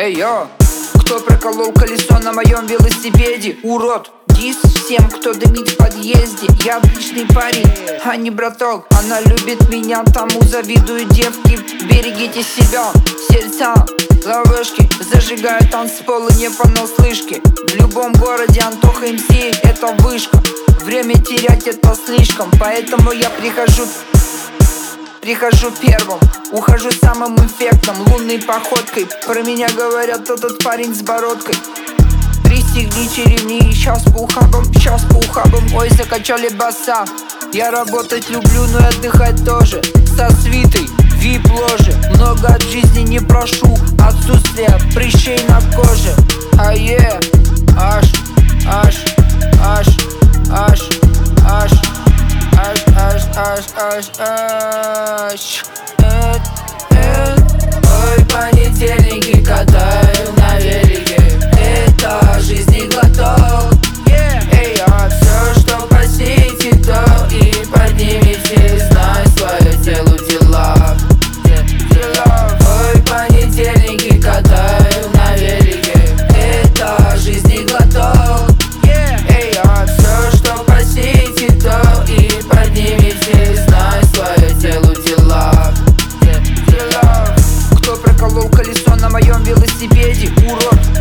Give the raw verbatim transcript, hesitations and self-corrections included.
Эй, йо! Кто проколол колесо на моем велосипеде? Урод! Дис всем, кто дымит в подъезде. Я отличный парень, а не браток. Она любит меня, тому завидую девки. Берегите себя, сердца, ловушки. Зажигаю танцполы не понаслышке. В любом городе Антоха эм си — это вышка. Время терять — это слишком, поэтому я прихожу Прихожу первым, ухожу самым эффектом, лунной походкой. Про меня говорят, этот парень с бородкой. Пристегните ремни, сейчас по ухабам, сейчас по ухабам. Ой, закачали баса. Я работать люблю, но и отдыхать тоже. Со свитой, вип-ложе. Много от жизни не прошу, отсутствие прыщей на коже. А е, аж, аж, аж, аж, аж, аж, аж, аж, аж, аж. Э, э. Ой, понедельники катаю на велике. Это жизни глоток. Эй, а все, что просите, то и поднимите. Знай свое тело, дела. Ой, понедельники катаю на велике. Это жизни глоток. Эй, а все, что просите, то и поднимите. Знай свое тело, дела. Кто проколол колесо на моем велосипеде? Урод!